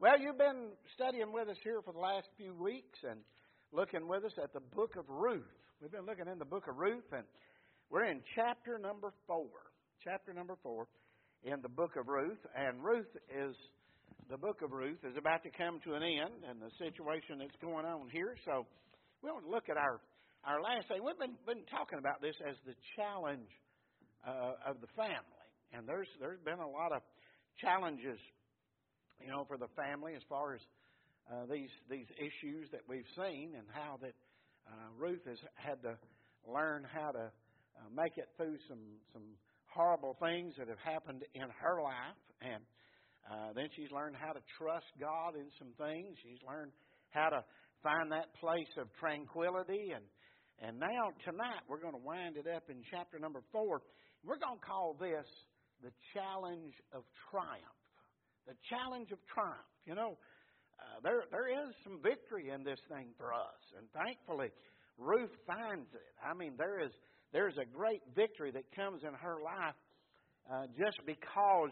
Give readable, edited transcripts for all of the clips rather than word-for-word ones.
Well, you've been studying with us here for the last few weeks and looking with us at the book of Ruth. We've been looking in the book of Ruth, and we're in chapter number 4. Chapter number 4 in the book of Ruth. And the book of Ruth is about to come to an end, and the situation that's going on here. So we want to look at our last thing. We've been talking about this as the challenge of the family. And there's been a lot of challenges, for the family as far as these issues that we've seen, and how that Ruth has had to learn how to make it through some horrible things that have happened in her life. And then she's learned how to trust God in some things. She's learned how to find that place of tranquility. And now tonight we're going to wind it up in chapter number 4. We're going to call this the challenge of triumph. The challenge of triumph. There is some victory in this thing for us, and thankfully Ruth finds it. I mean, there's a great victory that comes in her life just because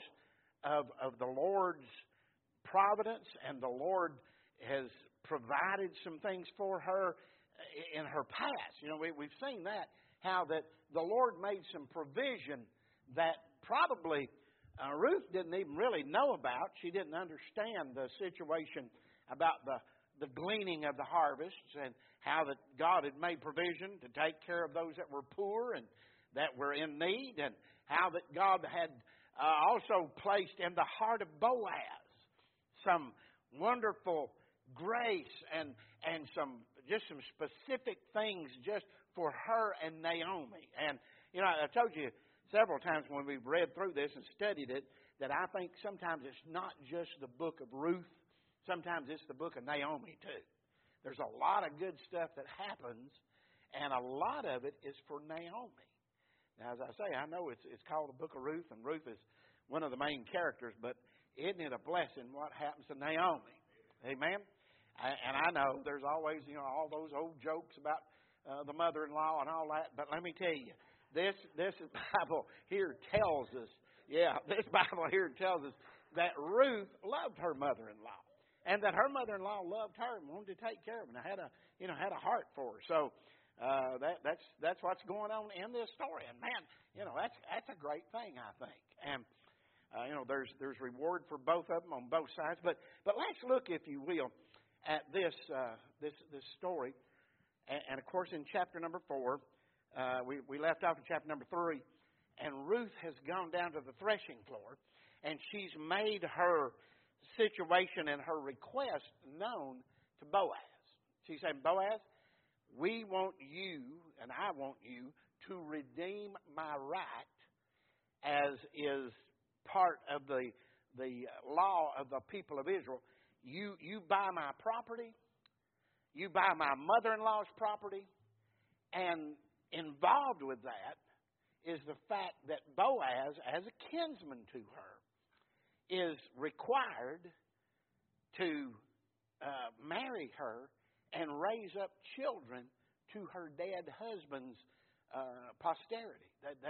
of the Lord's providence, and the Lord has provided some things for her in her past. We've seen that, how that the Lord made some provision that probably Ruth didn't even really know about. She didn't understand the situation about the gleaning of the harvests, and how that God had made provision to take care of those that were poor and that were in need, and how that God had also placed in the heart of Boaz some wonderful grace and some specific things just for her and Naomi. And I told you several times when we've read through this and studied it, that I think sometimes it's not just the book of Ruth. Sometimes it's the book of Naomi too. There's a lot of good stuff that happens, and a lot of it is for Naomi. Now, as I say, I know it's called the book of Ruth, and Ruth is one of the main characters, but isn't it a blessing what happens to Naomi? Amen? And I know there's always, all those old jokes about the mother-in-law and all that, but let me tell you, This Bible here tells us, that Ruth loved her mother-in-law, and that her mother-in-law loved her and wanted to take care of her, and had a heart for her. So that's what's going on in this story. And man, that's a great thing, I think. And there's reward for both of them on both sides. But let's look, if you will, at this story. And of course, in chapter number 4. We left off in chapter number 3, and Ruth has gone down to the threshing floor, and she's made her situation and her request known to Boaz. She said, Boaz, we want you, and I want you, to redeem my right, as is part of the law of the people of Israel. You buy my property, you buy my mother-in-law's property, and involved with that is the fact that Boaz, as a kinsman to her, is required to marry her and raise up children to her dead husband's posterity.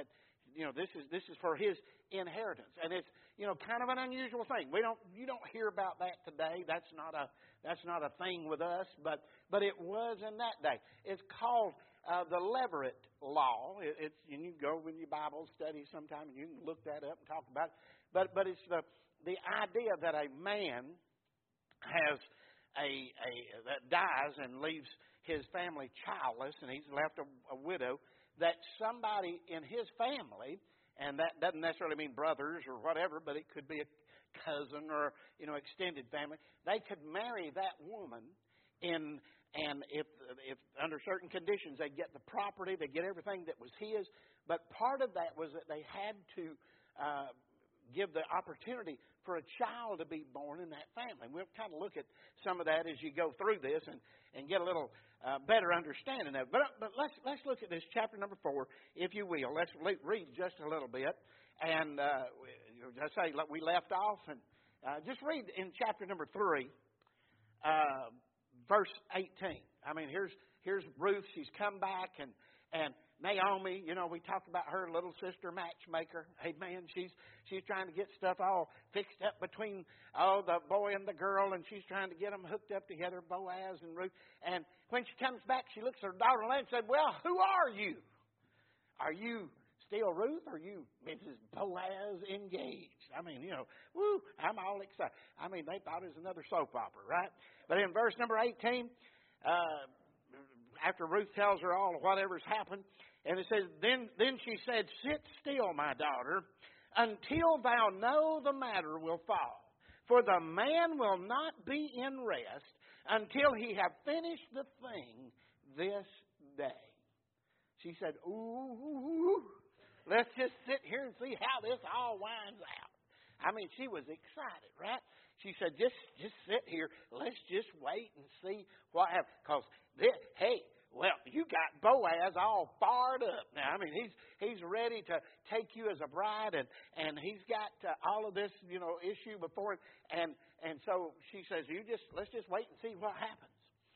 This is for his inheritance, and it's kind of an unusual thing. You don't hear about that today. That's not a thing with us, but it was in that day. It's called the Levirate law. It's and you go in your Bible study sometime and you can look that up and talk about it. But it's the idea that a man has that dies and leaves his family childless, and he's left a widow, that somebody in his family, and that doesn't necessarily mean brothers or whatever, but it could be a cousin or extended family, they could marry that woman and if under certain conditions they get the property, they get everything that was his, but part of that was that they had to give the opportunity for a child to be born in that family. We'll kind of look at some of that as you go through this and get a little better understanding of it. But let's look at this chapter number 4, if you will. Let's read just a little bit. And I say we left off, and just read in chapter number 3, verse 18. I mean, here's Ruth. She's come back, and Naomi, we talked about her little sister matchmaker. Amen. She's trying to get stuff all fixed up between the boy and the girl, and she's trying to get them hooked up together, Boaz and Ruth. And when she comes back, she looks at her daughter-in-law and said, "Well, who are you? Are you still Ruth? Or are you Mrs. Boaz engaged?" I mean, woo, I'm all excited. I mean, they thought it was another soap opera, right? But in verse number 18, after Ruth tells her all of whatever's happened, and it says, then she said, "Sit still, my daughter, until thou know the matter will fall. For the man will not be in rest until he have finished the thing this day." She said, "Ooh, let's just sit here and see how this all winds out." I mean, she was excited, right? She said, just sit here. Let's just wait and see what happens. Because, you got Boaz all fired up now. I mean, he's ready to take you as a bride, and he's got all of this, issue before him. And so she says, let's just wait and see what happens.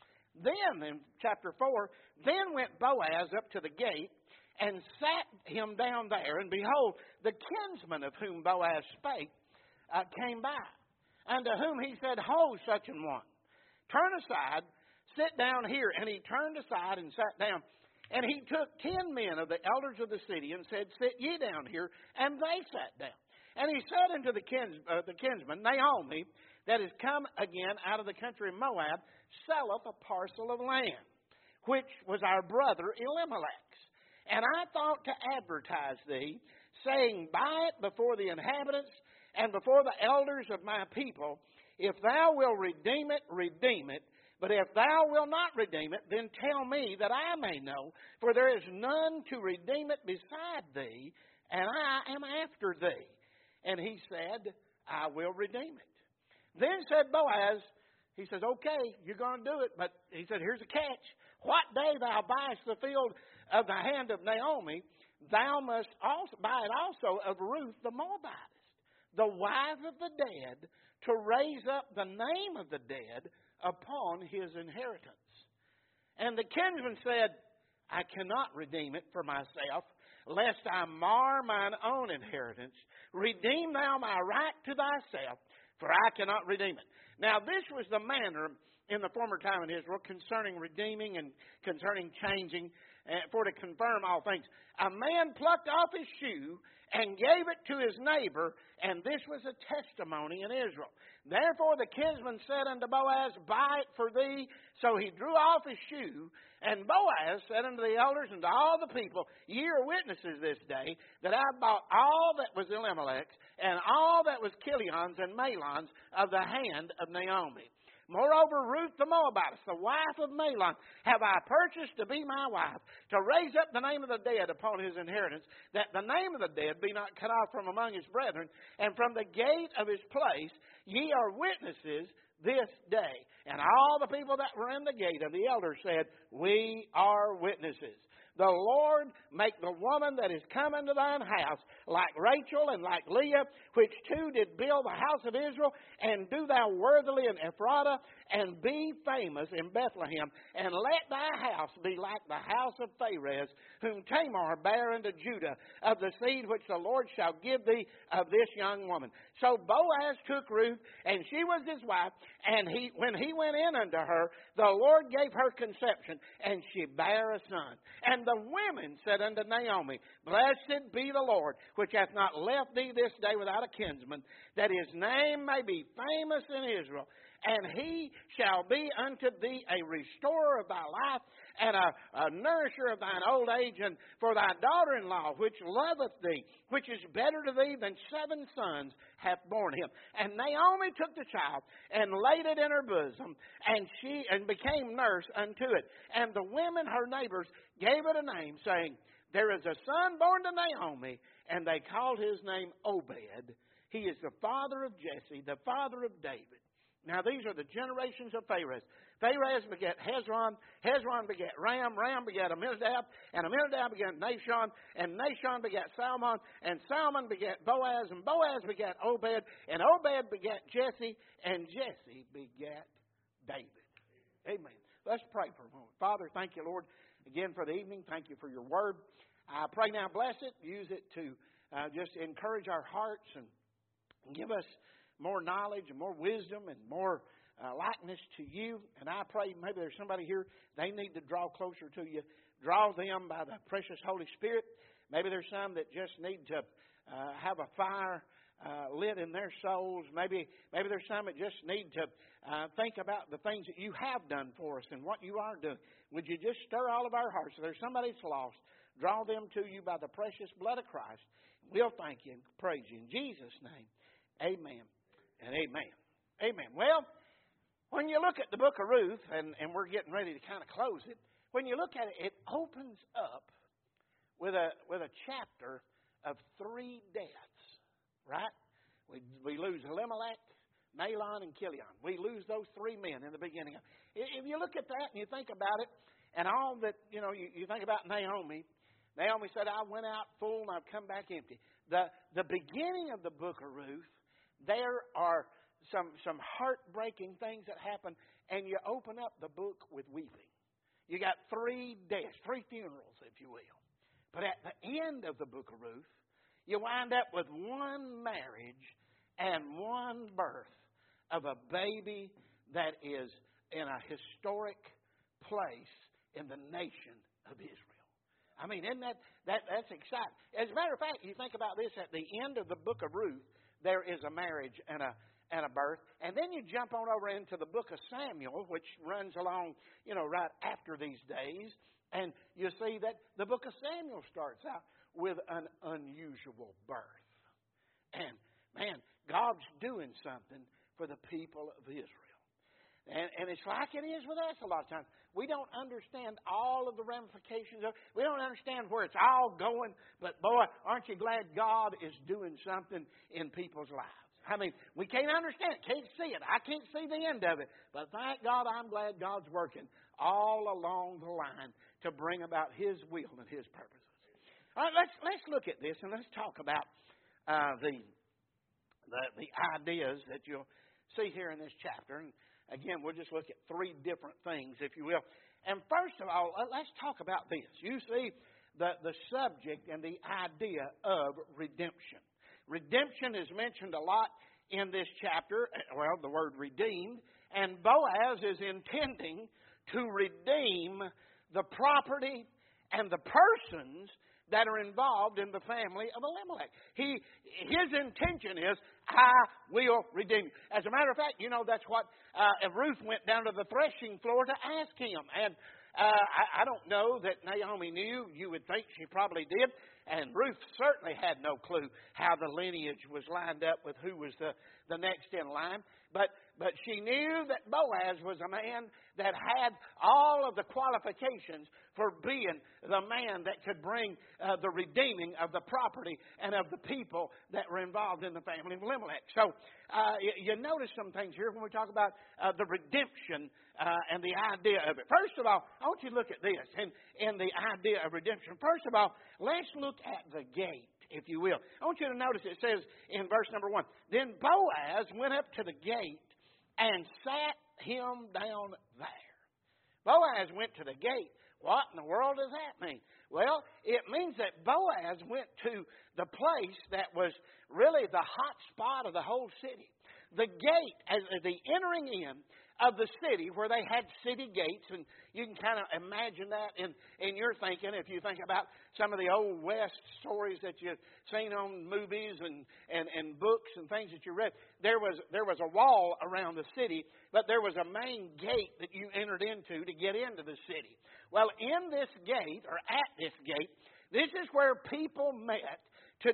Then, in chapter 4, then went Boaz up to the gate and sat him down there. And behold, the kinsman of whom Boaz spake came by, unto whom he said, "Ho, such an one, turn aside, sit down here." And he turned aside and sat down. And he took 10 men of the elders of the city and said, "Sit ye down here." And they sat down. And he said unto the kinsman, "Naomi, that is come again out of the country of Moab, selleth a parcel of land, which was our brother Elimelech's. And I thought to advertise thee, saying, Buy it before the inhabitants and before the elders of my people. If thou wilt redeem it, redeem it. But if thou wilt not redeem it, then tell me that I may know. For there is none to redeem it beside thee, and I am after thee." And he said, "I will redeem it." Then said Boaz, he says, "Okay, you're going to do it." But he said, "Here's a catch. What day thou buyest the field of the hand of Naomi, thou must also buy it also of Ruth the Moabitess, the wife of the dead, to raise up the name of the dead upon his inheritance." And the kinsman said, "I cannot redeem it for myself, lest I mar mine own inheritance. Redeem thou my right to thyself, for I cannot redeem it." Now this was the manner in the former time in Israel concerning redeeming and concerning changing, for to confirm all things. A man plucked off his shoe and gave it to his neighbor, and this was a testimony in Israel. Therefore the kinsman said unto Boaz, "Buy it for thee." So he drew off his shoe, and Boaz said unto the elders and to all the people, "Ye are witnesses this day that I bought all that was Elimelech's, and all that was Kilion's and Mahlon's of the hand of Naomi. Moreover, Ruth the Moabitess, the wife of Mahlon, have I purchased to be my wife, to raise up the name of the dead upon his inheritance, that the name of the dead be not cut off from among his brethren, and from the gate of his place ye are witnesses this day." And all the people that were in the gate of the elders said, "We are witnesses. The Lord make the woman that is come into thine house like Rachel and like Leah, which two did build the house of Israel, and do thou worthily in Ephrathah, and be famous in Bethlehem. And let thy house be like the house of Pharez, whom Tamar bare unto Judah, of the seed which the Lord shall give thee of this young woman." So Boaz took Ruth, and she was his wife, and when he went in unto her, the Lord gave her conception, and she bare a son. And the women said unto Naomi, "Blessed be the Lord, which hath not left thee this day without a kinsman, that his name may be famous in Israel. And he shall be unto thee a restorer of thy life, and a nourisher of thine old age. And for thy daughter-in-law, which loveth thee, which is better to thee than 7 sons, hath borne him." And Naomi took the child, and laid it in her bosom, and became nurse unto it. And the women, her neighbors, gave it a name, saying, "There is a son born to Naomi." And they called his name Obed. He is the father of Jesse, the father of David. Now these are the generations of Pharez. Pharez begat Hezron. Hezron begat Ram. Ram begat Amminadab. And Amminadab begat Nahshon. And Nahshon begat Salmon. And Salmon begat Boaz. And Boaz begat Obed. And Obed begat Jesse. And Jesse begat David. Amen. Let's pray for a moment. Father, thank you, Lord. again for the evening. Thank you for your word. I pray now bless it. Use it to just encourage our hearts and give us more knowledge and more wisdom and more likeness to you. And I pray maybe there's somebody here, they need to draw closer to you. Draw them by the precious Holy Spirit. Maybe there's some that just need to have a fire lit in their souls. Maybe there's some that just need to think about the things that you have done for us and what you are doing. Would you just stir all of our hearts? If there's somebody that's lost, draw them to you by the precious blood of Christ. We'll thank you and praise you. In Jesus' name, amen and amen. Amen. Well, when you look at the book of Ruth, and we're getting ready to kind of close it, when you look at it, it opens up with a chapter of 3 deaths, right? We lose Elimelech, Mahlon, and Chilion. We lose those 3 men in the beginning. If you look at that and you think about it, and all that, you think about Naomi. Naomi said, I went out full and I've come back empty. The beginning of the book of Ruth, there are some heartbreaking things that happen, and you open up the book with weeping. You got 3 deaths, 3 funerals, if you will. But at the end of the book of Ruth, you wind up with 1 marriage and 1 birth of a baby that is in a historic place in the nation of Israel. I mean, isn't that's exciting? As a matter of fact, you think about this, at the end of the book of Ruth, there is a marriage and a birth. And then you jump on over into the book of Samuel, which runs along, right after these days. And you see that the book of Samuel starts out with an unusual birth. And, man, God's doing something for the people of Israel. And it's like it is with us a lot of times. We don't understand all of the ramifications of it. We don't understand where it's all going. But, boy, aren't you glad God is doing something in people's lives? I mean, we can't understand it, can't see it. I can't see the end of it. But thank God, I'm glad God's working all along the line to bring about His will and His purposes. All right, let's look at this and let's talk about the ideas that you'll see here in this chapter. And again, we'll just look at 3 different things, if you will. And first of all, let's talk about this. You see the subject and the idea of redemption. Redemption is mentioned a lot in this chapter. Well, the word redeemed. And Boaz is intending to redeem the property and the persons that are involved in the family of Elimelech. His intention is, I will redeem you. As a matter of fact, that's what Ruth went down to the threshing floor to ask him. And I don't know that Naomi knew. You would think she probably did. And Ruth certainly had no clue how the lineage was lined up with who was the next in line. But she knew that Boaz was a man that had all of the qualifications for being the man that could bring the redeeming of the property and of the people that were involved in the family of Elimelech. So you notice some things here when we talk about the redemption and the idea of it. First of all, I want you to look at this in the idea of redemption. First of all, let's look at the gate, if you will. I want you to notice it says in verse number 1, Then Boaz went up to the gate and sat him down there. Boaz went to the gate. What in the world does that mean? Well, it means that Boaz went to the place that was really the hot spot of the whole city. The gate, as the entering in of the city, where they had city gates, and you can kind of imagine that in your thinking if you think about some of the old West stories that you've seen on movies and books and things that you read. There was a wall around the city, but there was a main gate that you entered into to get into the city. Well, in this gate, or at this gate, this is where people met to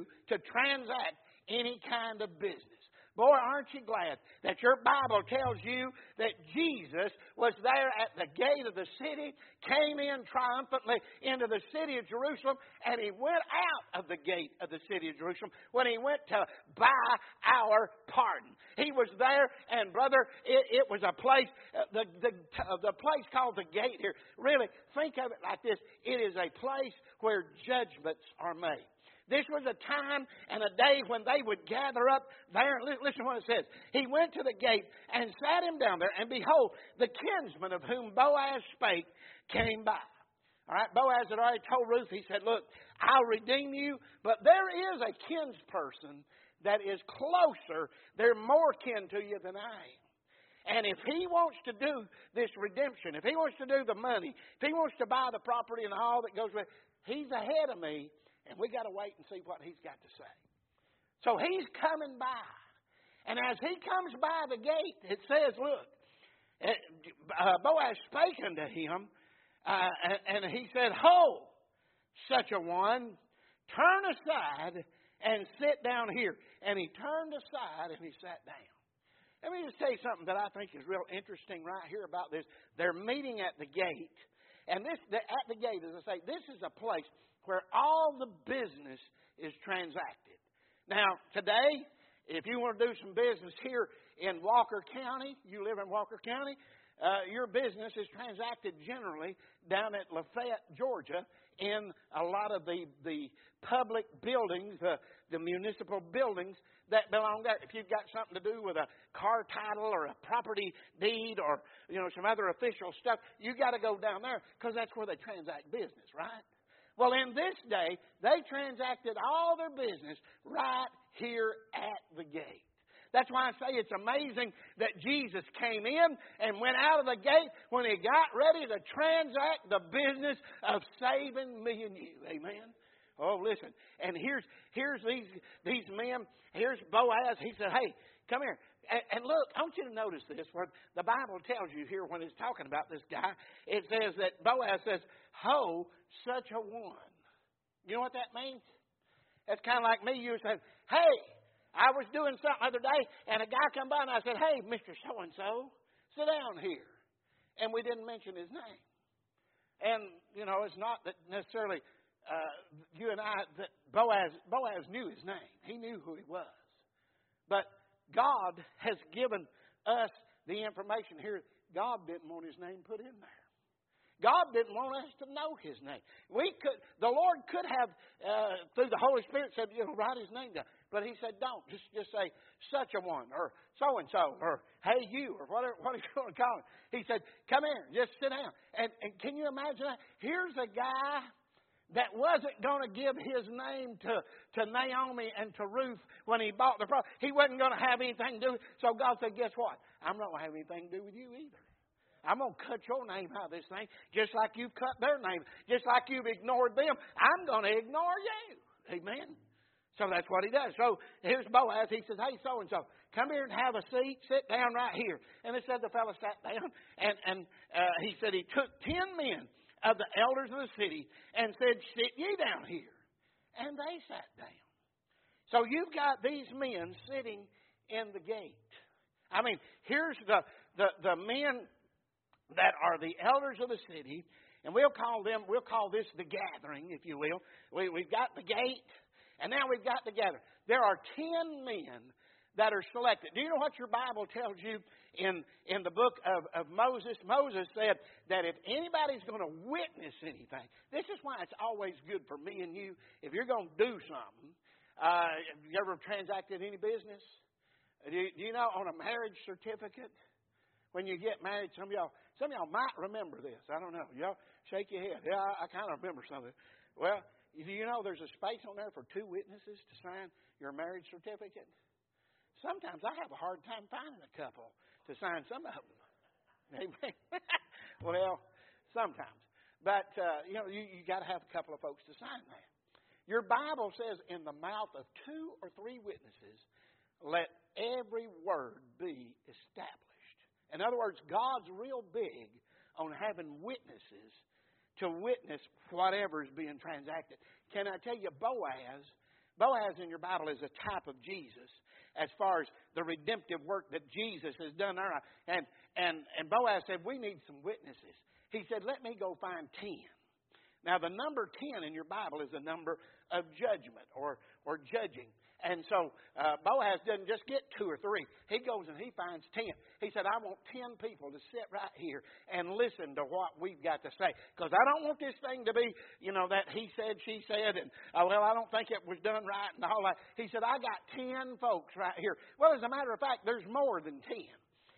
transact any kind of business. Boy, aren't you glad that your Bible tells you that Jesus was there at the gate of the city, came in triumphantly into the city of Jerusalem, and He went out of the gate of the city of Jerusalem when He went to buy our pardon. He was there, and brother, it was a place, the place called the gate here. Really, think of it like this. It is a place where judgments are made. This was a time and a day when they would gather up there. Listen to what it says. He went to the gate and sat him down there, and behold, the kinsman of whom Boaz spake came by. All right, Boaz had already told Ruth, he said, look, I'll redeem you, but there is a kinsperson that is closer. They're more kin to you than I am. And if he wants to do this redemption, if he wants to do the money, if he wants to buy the property and all that goes with it, he's ahead of me, and we got to wait and see what he's got to say. So he's coming by. And as he comes by the gate, it says, look, Boaz spake unto him, and he said, Ho, such a one, turn aside and sit down here. And he turned aside and he sat down. Let me just tell you something that I think is real interesting right here about this. They're meeting at the gate. And at the gate, as I say, this is a place where all the business is transacted. Now, today, if you want to do some business here in Walker County, you live in Walker County, your business is transacted generally down at Lafayette, Georgia, in a lot of the public buildings, the municipal buildings that belong there. If you've got something to do with a car title or a property deed or some other official stuff, you got to go down there because that's where they transact business, right? Well, in this day, they transacted all their business right here at the gate. That's why I say it's amazing that Jesus came in and went out of the gate when he got ready to transact the business of saving me and you. Amen? Oh, listen. And here's these men. Here's Boaz. He said, hey, come here. And look, I want you to notice this. Where the Bible tells you here when it's talking about this guy, it says that Boaz says, Ho, such a one. You know what that means? That's kind of like me. You said, hey, I was doing something the other day, and a guy come by, and I said, hey, Mr. So-and-so, sit down here. And we didn't mention his name. And, it's not that necessarily you and I, that Boaz knew his name. He knew who he was. But God has given us the information here. God didn't want his name put in there. God didn't want us to know his name. The Lord could have, through the Holy Spirit, said, write his name down. But he said, don't. Just say, such a one, or so-and-so, or hey, you, or whatever you want to call him. He said, come here, just sit down. And can you imagine that? Here's a guy that wasn't going to give his name to Naomi and to Ruth when he bought the property. He wasn't going to have anything to do with it. So God said, guess what? I'm not going to have anything to do with you either. I'm going to cut your name out of this thing just like you've cut their name. Just like you've ignored them, I'm going to ignore you. Amen? So that's what he does. So here's Boaz. He says, hey, so-and-so, come here and have a seat. Sit down right here. And it said the fellow sat down. And he said he took 10 men of the elders of the city and said, sit ye down here. And they sat down. So you've got these men sitting in the gate. I mean, here's the men that are the elders of the city, and we'll call this the gathering, if you will. We've got the gate, and now we've got the gathering. There are 10 men that are selected. Do you know what your Bible tells you in the book of Moses? Moses said that if anybody's going to witness anything, this is why it's always good for me and you, if you're going to do something. Have you ever transacted any business? Do you know on a marriage certificate, when you get married, some of y'all might remember this. I don't know. Y'all shake your head. Yeah, I kind of remember something. Well, do you know there's a space on there for 2 witnesses to sign your marriage certificate? Sometimes I have a hard time finding a couple to sign some of them. Amen. Well, sometimes. But, you got to have a couple of folks to sign that. Your Bible says in the mouth of 2 or 3 witnesses, let every word be established. In other words, God's real big on having witnesses to witness whatever is being transacted. Can I tell you, Boaz in your Bible is a type of Jesus as far as the redemptive work that Jesus has done there. And Boaz said, we need some witnesses. He said, let me go find 10. Now, the number 10 in your Bible is the number of judgment or judging. And so Boaz doesn't just get 2 or 3. He goes and he finds 10. He said, I want 10 people to sit right here and listen to what we've got to say. Because I don't want this thing to be, that he said, she said, and, well, I don't think it was done right and all that. He said, I got 10 folks right here. Well, as a matter of fact, there's more than 10.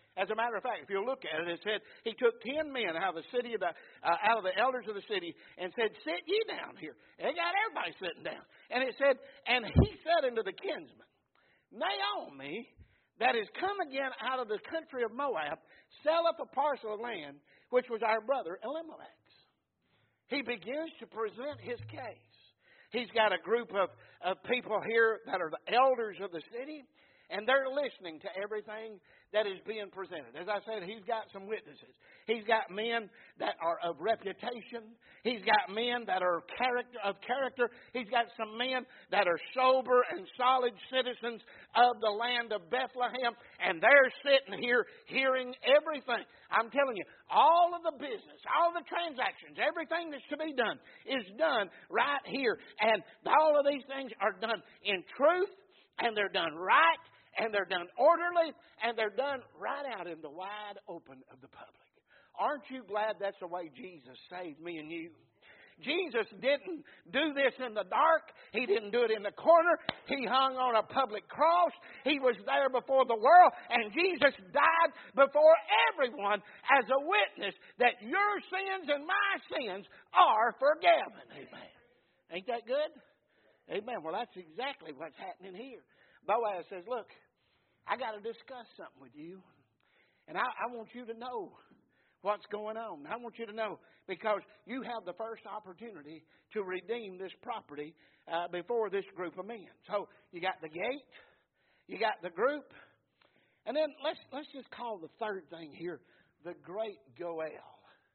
As a matter of fact, if you look at it, it said he took 10 men out of the city, out of the elders of the city, and said, "Sit ye down here." And they got everybody sitting down. And it said, and he said unto the kinsman, "Naomi, that is come again out of the country of Moab, selleth a parcel of land, which was our brother Elimelech's." He begins to present his case. He's got a group of people here that are the elders of the city, and they're listening to everything that is being presented. As I said, he's got some witnesses. He's got men that are of reputation. He's got men that are of character. He's got some men that are sober and solid citizens of the land of Bethlehem. And they're sitting here hearing everything. I'm telling you, all of the business, all the transactions, everything that's to be done is done right here. And all of these things are done in truth, and they're done right, and they're done orderly, and they're done right out in the wide open of the public. Aren't you glad that's the way Jesus saved me and you? Jesus didn't do this in the dark. He didn't do it in the corner. He hung on a public cross. He was there before the world, and Jesus died before everyone as a witness that your sins and my sins are forgiven. Amen. Ain't that good? Amen. Well, that's exactly what's happening here. Boaz says, "Look, I got to discuss something with you. And I want you to know what's going on. I want you to know because you have the first opportunity to redeem this property before this group of men." So you got the gate, you got the group, and then let's just call the third thing here the great Goel.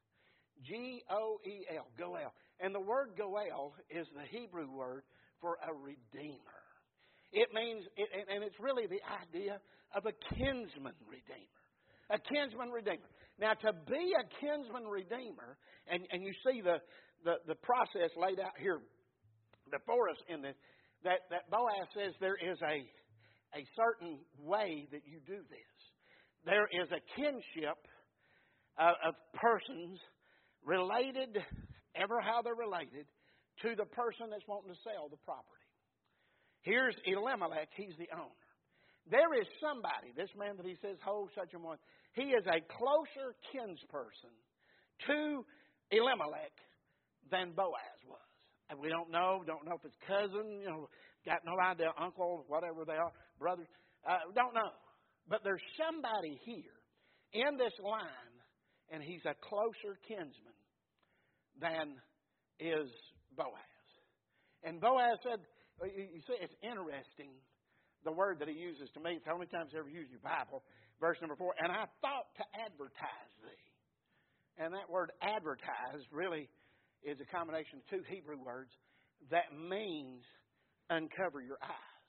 G-O-E-L, Goel. And the word Goel is the Hebrew word for a redeemer. It means, and it's really the idea of a kinsman redeemer. A kinsman redeemer. Now, to be a kinsman redeemer, and you see the process laid out here before us in this, that Boaz says there is a certain way that you do this. There is a kinship of persons related, ever how they're related, to the person that's wanting to sell the property. Here's Elimelech, he's the owner. There is somebody, this man that he says, "Hold such a one," he is a closer kinsperson to Elimelech than Boaz was. And we don't know if it's cousin, got no idea, uncle, whatever they are, brothers, don't know. But there's somebody here in this line, and he's a closer kinsman than is Boaz. And Boaz said, you see, it's interesting, the word that he uses to me. It's the only time he's ever used your Bible. Verse number 4, "And I thought to advertise thee." And that word advertise really is a combination of two Hebrew words that means uncover your eyes.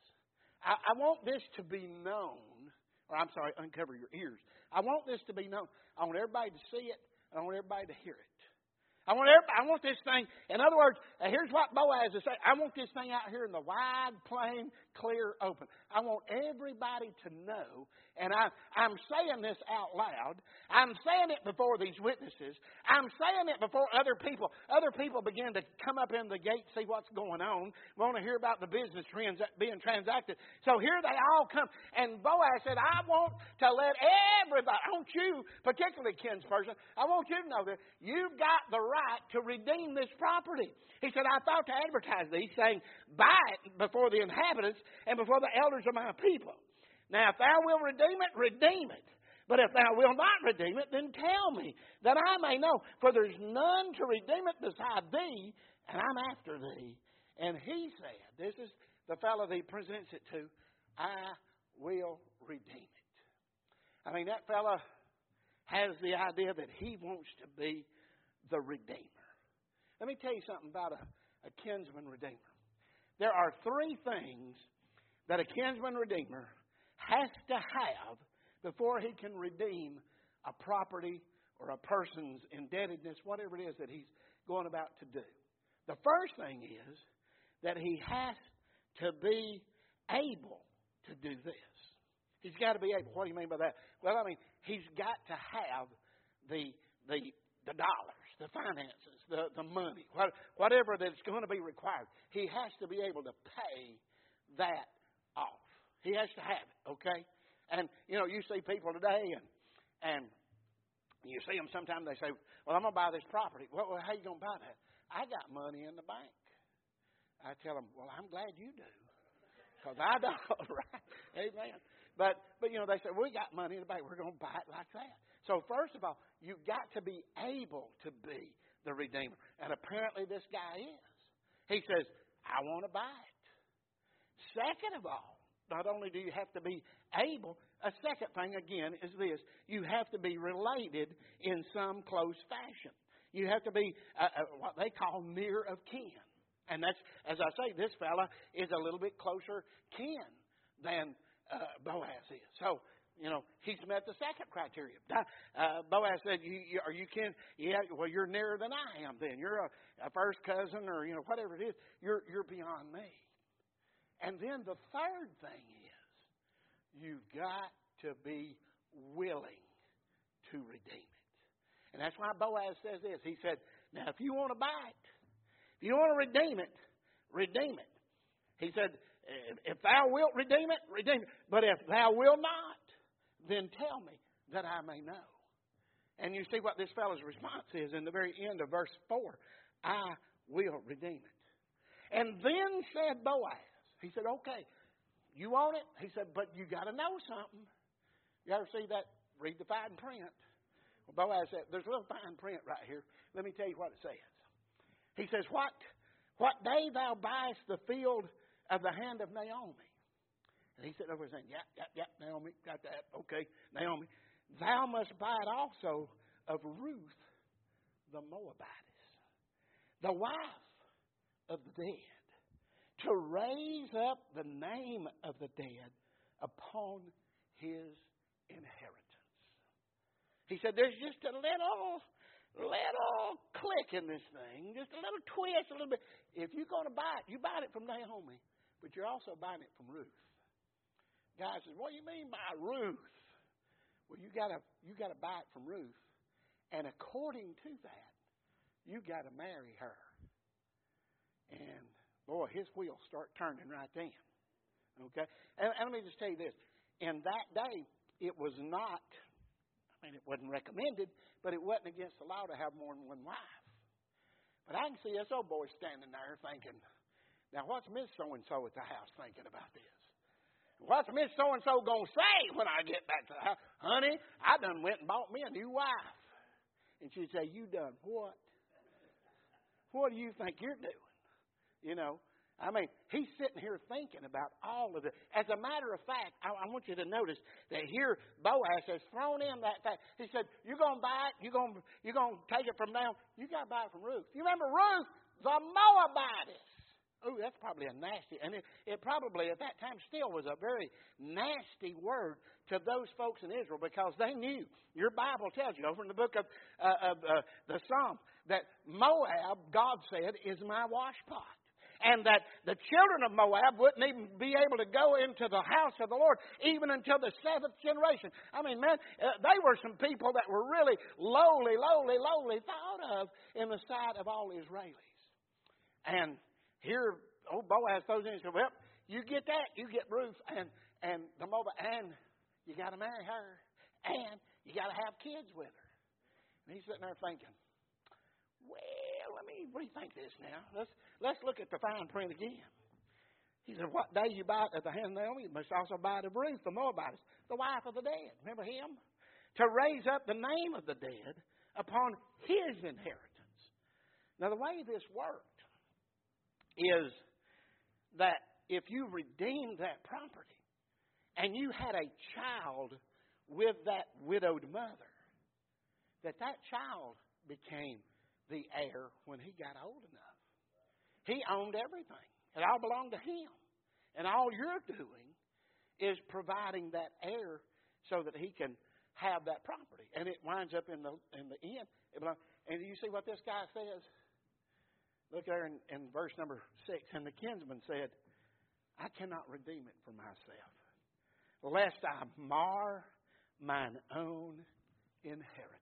I want this to be known, or I'm sorry, uncover your ears. I want this to be known. I want everybody to see it, and I want everybody to hear it. I want this thing, in other words, here's what Boaz is saying. I want this thing out here in the wide, plain, clear, open. I want everybody to know, and I'm saying this out loud. I'm saying it before these witnesses. I'm saying it before other people. Other people begin to come up in the gate, see what's going on, want to hear about the business being transacted. So here they all come, and Boaz said, "I want to let everybody, I want you, particularly kinsperson, I want you to know that you've got the right to redeem this property." He said, "I thought to advertise thee, saying, buy it before the inhabitants and before the elders of my people. Now, if thou wilt redeem it, redeem it. But if thou wilt not redeem it, then tell me, that I may know. For there's none to redeem it beside thee, and I'm after thee." And he said, this is the fellow that he presents it to, "I will redeem it." I mean, that fellow has the idea that he wants to be the redeemer. Let me tell you something about a kinsman redeemer. There are three things that a kinsman redeemer has to have before he can redeem a property or a person's indebtedness, whatever it is that he's going about to do. The first thing is that he has to be able to do this. He's got to be able. What do you mean by that? Well, I mean, he's got to have the dollars, the finances, the money, whatever that's going to be required. He has to be able to pay that off. He has to have it, okay? And, you see people today, And you see them sometimes, they say, well, I'm going to buy this property. Well, how are you going to buy that? I got money in the bank. I tell them, well, I'm glad you do. Because I don't, right? Amen. But they say, we got money in the bank. We're going to buy it like that. So first of all, you've got to be able to be the Redeemer. And apparently this guy is. He says, I want to buy it. Second of all, not only do you have to be able, a second thing, again, is this. You have to be related in some close fashion. You have to be what they call near of kin. And that's, as I say, this fella is a little bit closer kin than Boaz is. So, he's met the second criteria. Boaz said, are you kin? Yeah, well, you're nearer than I am then. You're a first cousin or, whatever it is. You're beyond me. And then the third thing is, you've got to be willing to redeem it. And that's why Boaz says this. He said, now, if you want to buy it, if you want to redeem it, redeem it. He said, if thou wilt redeem it, redeem it. But if thou wilt not, then tell me that I may know. And you see what this fellow's response is in the very end of verse 4. I will redeem it. And then said Boaz, he said, okay, you want it? He said, but you got to know something. You ever see that? Read the fine print. Well, Boaz said, there's a little fine print right here. Let me tell you what it says. He says, what day thou buyest the field of the hand of Naomi? And he said over saying, yeah, Naomi, got that. Okay, Naomi. Thou must buy it also of Ruth the Moabitess, the wife of the dead, to raise up the name of the dead upon his inheritance. He said, there's just a little click in this thing, just a little twist, a little bit. If you're going to buy it, you buy it from Naomi, but you're also buying it from Ruth. Guy says, what do you mean by Ruth? Well, you got to buy it from Ruth, and according to that, you got to marry her. And boy, his wheels start turning right then. Okay, and let me just tell you this: in that day, it was not. It wasn't recommended, but it wasn't against the law to have more than one wife. But I can see this old boy standing there thinking, now what's Miss So-and-so at the house thinking about this? What's Miss So-and-so going to say when I get back to the house? Honey, I done went and bought me a new wife. And she'd say, you done what? What do you think you're doing? He's sitting here thinking about all of it. As a matter of fact, I want you to notice that here Boaz has thrown in that fact. He said, you're going to buy it, you're going to take it from now. You got to buy it from Ruth. You remember Ruth, the Moabitess. Oh, that's probably a nasty, and it probably at that time still was a very nasty word to those folks in Israel because they knew. Your Bible tells you over in the book of the Psalm that Moab, God said, is my washpot. And that the children of Moab wouldn't even be able to go into the house of the Lord even until the seventh generation. They were some people that were really lowly thought of in the sight of all Israelis. And here, old Boaz throws in and says, well, you get that, you get Ruth and the Moab, and you got to marry her, and you got to have kids with her. And he's sitting there thinking, well, let me rethink this now. Let's look at the fine print again. He said, what day you buy it at the hand of Naomi, you must also buy it of Ruth, the Moabitess, the wife of the dead. Remember him? To raise up the name of the dead upon his inheritance. Now, the way this worked is that if you redeemed that property and you had a child with that widowed mother, that child became the heir when he got old enough. He owned everything. It all belonged to him. And all you're doing is providing that heir so that he can have that property. And it winds up in the end. And you see what this guy says? Look there in verse number 6. And the kinsman said, I cannot redeem it for myself, lest I mar mine own inheritance.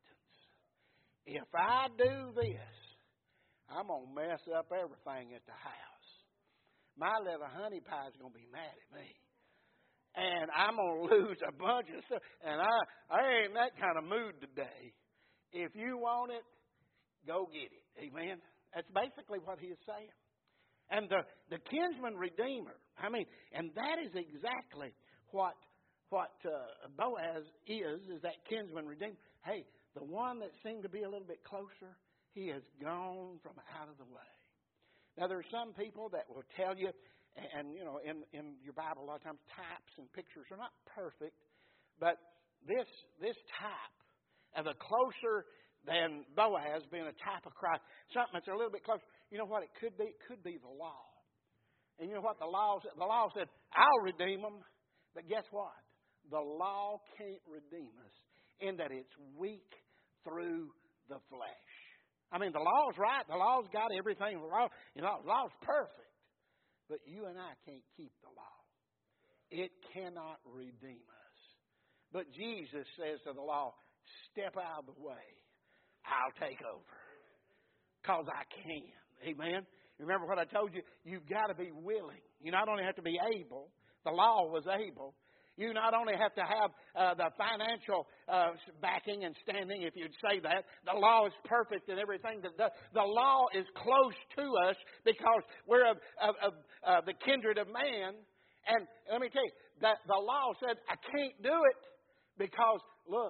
If I do this, I'm going to mess up everything at the house. My little honey pie is going to be mad at me. and I'm going to lose a bunch of stuff. And I ain't in that kind of mood today. If you want it, go get it. Amen? That's basically what he is saying. And the kinsman redeemer, and that is exactly what Boaz is that kinsman redeemer. Hey, the one that seemed to be a little bit closer, he has gone from out of the way. Now, there are some people that will tell you, and in your Bible, a lot of times types and pictures are not perfect, but this type of a closer than Boaz being a type of Christ, something that's a little bit closer. You know what it could be? It could be the law. And you know what the law said? The law said, I'll redeem them. But guess what? The law can't redeem us in that it's weak through the flesh. The law's right. The law's got everything. The law's perfect. But you and I can't keep the law. It cannot redeem us. But Jesus says to the law, step out of the way. I'll take over. Because I can. Amen? Remember what I told you? You've got to be willing. You not only have to be able. The law was able. You not only have to have the financial backing and standing, if you'd say that. The law is perfect in everything that does. The law is close to us because we're of the kindred of man. And let me tell you, that the law said, I can't do it because, look,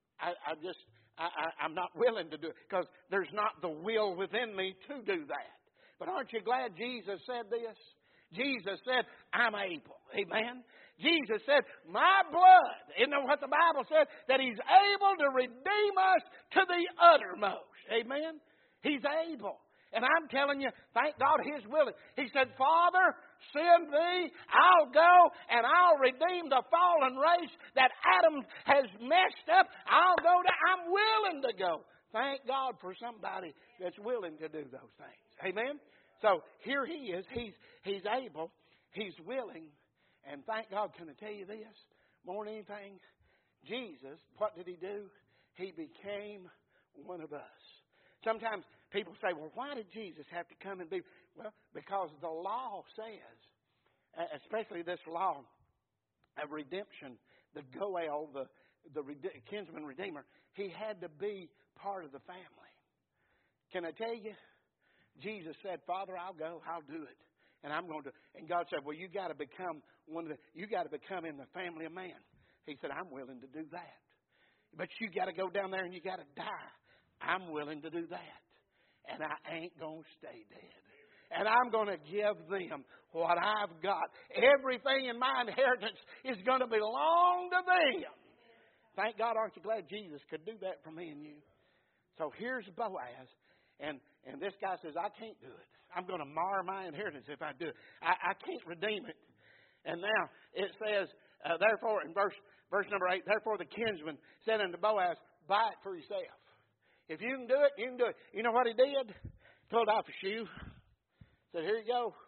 I'm not willing to do it because there's not the will within me to do that. But aren't you glad Jesus said this? Jesus said, I'm able. Amen? Jesus said, my blood, isn't that what the Bible said? That He's able to redeem us to the uttermost. Amen? He's able. And I'm telling you, thank God He's willing. He said, Father, send thee, I'll go, and I'll redeem the fallen race that Adam has messed up. I'm willing to go. Thank God for somebody that's willing to do those things. Amen? So here He is. He's able. He's willing. And thank God, can I tell you this? More than anything, Jesus, what did He do? He became one of us. Sometimes people say, well, why did Jesus have to come and be? Well, because the law says, especially this law of redemption, the Goel, the kinsman redeemer, He had to be part of the family. Can I tell you? Jesus said, Father, I'll go, I'll do it. And I'm going to. And God said, well, you got to become you got to become in the family of man. He said, I'm willing to do that. But you got to go down there and you got to die. I'm willing to do that. And I ain't going to stay dead. And I'm going to give them what I've got. Everything in my inheritance is going to belong to them. Thank God, aren't you glad Jesus could do that for me and you? So here's Boaz. And this guy says, I can't do it. I'm going to mar my inheritance if I do it. I can't redeem it. And now it says, therefore, in verse number 8, therefore the kinsman said unto Boaz, buy it for yourself. If you can do it, you can do it. You know what he did? Pulled off a shoe. Said, here you go.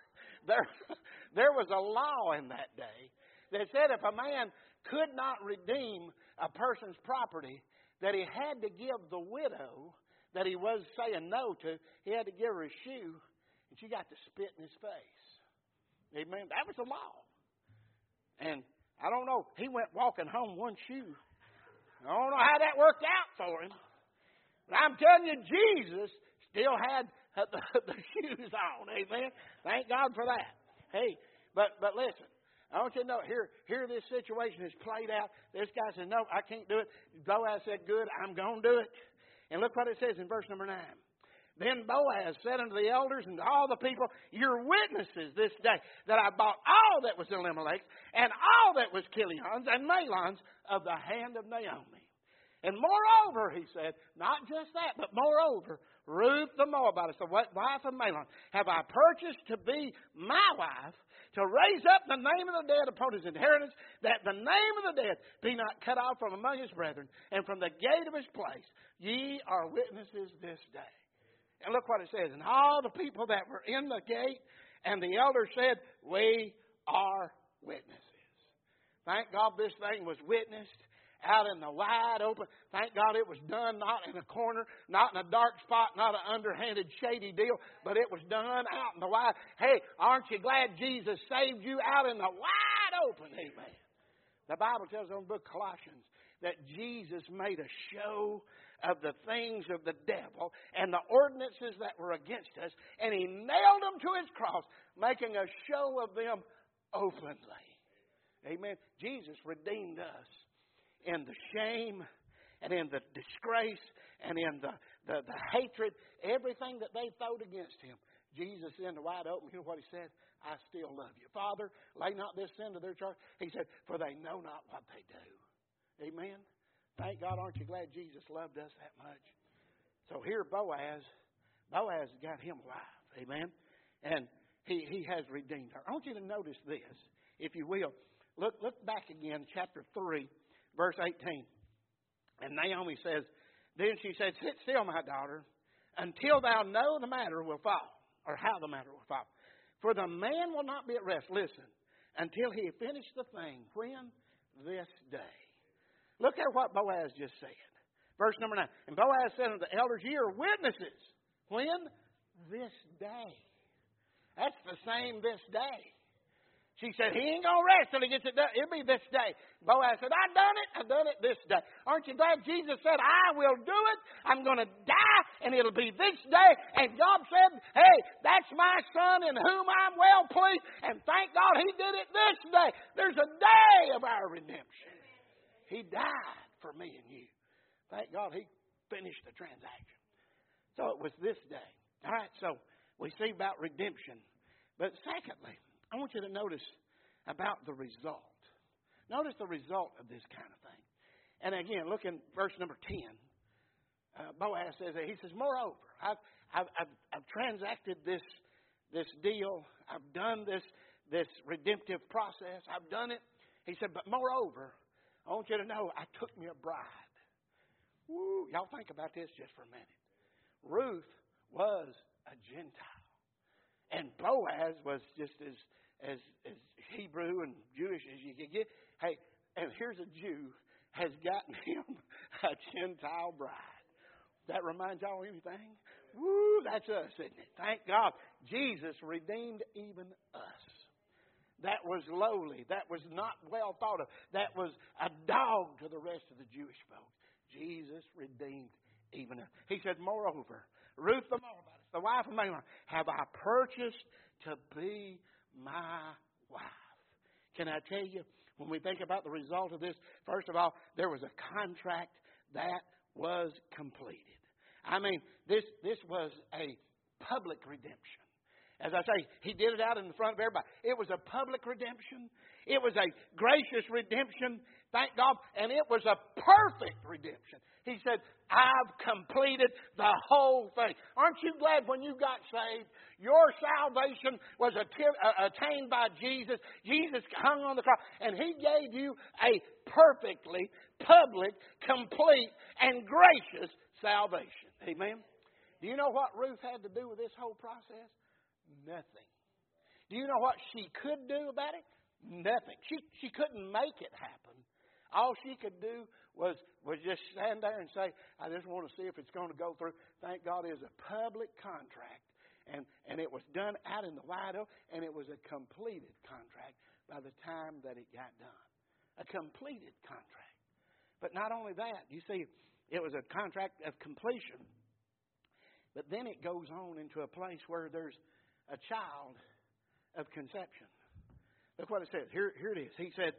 There was a law in that day that said if a man could not redeem a person's property, that he had to give the widow that he was saying no to, he had to give her a shoe, and she got to spit in his face. Amen. That was the law. And I don't know, he went walking home one shoe. I don't know how that worked out for him. But I'm telling you, Jesus still had the shoes on. Amen. Thank God for that. Hey, but listen. I want you to know, here this situation is played out. This guy said, no, I can't do it. Boaz said, good, I'm going to do it. And look what it says in verse number 9. Then Boaz said unto the elders and to all the people, you're witnesses this day that I bought all that was Elimelech's and all that was Kilion's and Mahlon's of the hand of Naomi. And moreover, he said, not just that, but moreover, Ruth the Moabitess, the wife of Mahlon, have I purchased to be my wife, to raise up the name of the dead upon his inheritance, that the name of the dead be not cut off from among his brethren, and from the gate of his place. Ye are witnesses this day. And look what it says. And all the people that were in the gate and the elders said, we are witnesses. Thank God this thing was witnessed. out in the wide open. Thank God it was done not in a corner, not in a dark spot, not an underhanded, shady deal, but it was done out in the wide. Hey, aren't you glad Jesus saved you out in the wide open? Amen. The Bible tells us in the book of Colossians that Jesus made a show of the things of the devil and the ordinances that were against us, and He nailed them to His cross, making a show of them openly. Amen. Jesus redeemed us in the shame and in the disgrace and in the hatred, everything that they throwed against Him. Jesus in the wide open, you know what He said? I still love you. Father, lay not this sin to their charge. He said, for they know not what they do. Amen. Thank God, aren't you glad Jesus loved us that much? So here Boaz got him a wife. Amen. And he has redeemed her. I want you to notice this, if you will. Look back again, chapter 3, verse 18. And Naomi says, then she said, sit still, my daughter, until thou know the matter will fall, or how the matter will fall. For the man will not be at rest, listen, until he finish the thing. When? This day. Look at what Boaz just said. Verse number 9. And Boaz said unto the elders, ye are witnesses. When? This day. That's the same this day. She said, he ain't going to rest till he gets it done. It'll be this day. Boaz said, I done it this day. Aren't you glad Jesus said, I will do it. I'm going to die, and it'll be this day. And God said, hey, that's my son in whom I'm well pleased. And thank God He did it this day. There's a day of our redemption. He died for me and you. Thank God He finished the transaction. So it was this day. All right, so we see about redemption. But secondly, I want you to notice about the result. Notice the result of this kind of thing. And again, look in verse number 10. Boaz says, he says, moreover, I've transacted this deal. I've done this redemptive process. I've done it. He said, but moreover, I want you to know I took me a bride. Woo, y'all think about this just for a minute. Ruth was a Gentile. And Boaz was just as Hebrew and Jewish as you could get. Hey, and here's a Jew has gotten him a Gentile bride. That reminds y'all of anything? Woo, that's us, isn't it? Thank God. Jesus redeemed even us. That was lowly. That was not well thought of. That was a dog to the rest of the Jewish folks. Jesus redeemed even us. He said, moreover, Ruth the Moabitess, the wife of Mahlon, have I purchased to be my wife. Can I tell you, when we think about the result of this, first of all, there was a contract that was completed. I mean, this was a public redemption. As I say, He did it out in the front of everybody. It was a public redemption. It was a gracious redemption, thank God, and it was a perfect redemption. He said, I've completed the whole thing. Aren't you glad when you got saved, your salvation was attained by Jesus? Jesus hung on the cross, and He gave you a perfectly public, complete, and gracious salvation. Amen? Do you know what Ruth had to do with this whole process? Nothing. Do you know what she could do about it? Nothing. She couldn't make it happen. All she could do was just stand there and say, I just want to see if it's going to go through. Thank God it was a public contract. And it was done out in the wide open. And it was a completed contract by the time that it got done. A completed contract. But not only that, you see, it was a contract of completion. But then it goes on into a place where there's a child of conception. Look what it says. Here it is. He said,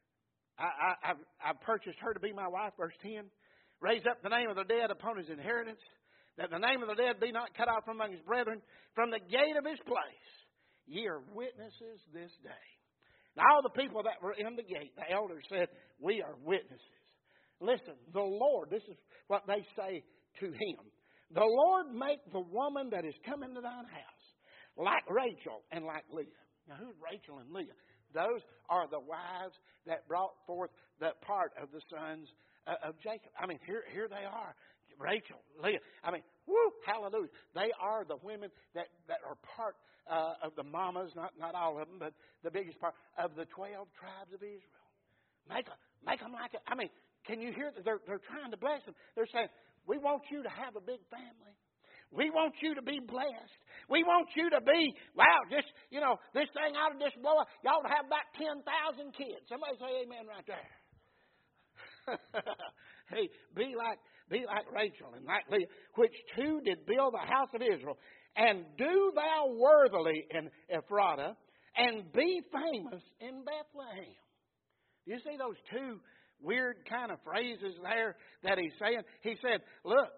I've purchased her to be my wife, verse 10. Raise up the name of the dead upon his inheritance, that the name of the dead be not cut off from among his brethren, from the gate of his place. Ye are witnesses this day. Now all the people that were in the gate, the elders said, we are witnesses. Listen, the Lord, this is what they say to him. The Lord make the woman that is come into thine house like Rachel and like Leah. Now who's Rachel and Leah? Those are the wives that brought forth that part of the sons of Jacob. I mean, here they are. Rachel, Leah. I mean, whoo, hallelujah. They are the women that are part of the mamas, not all of them, but the biggest part of the 12 tribes of Israel. Make them like it. I mean, Can you hear that they're trying to bless them? They're saying, we want you to have a big family. We want you to be blessed. We want you to be, wow, this thing ought to just blow up. You ought to have about 10,000 kids. Somebody say amen right there. Hey, be like Rachel and like Leah, which two did build the house of Israel. And do thou worthily in Ephratah, and be famous in Bethlehem. Do you see those two weird kind of phrases there that he's saying? He said, look,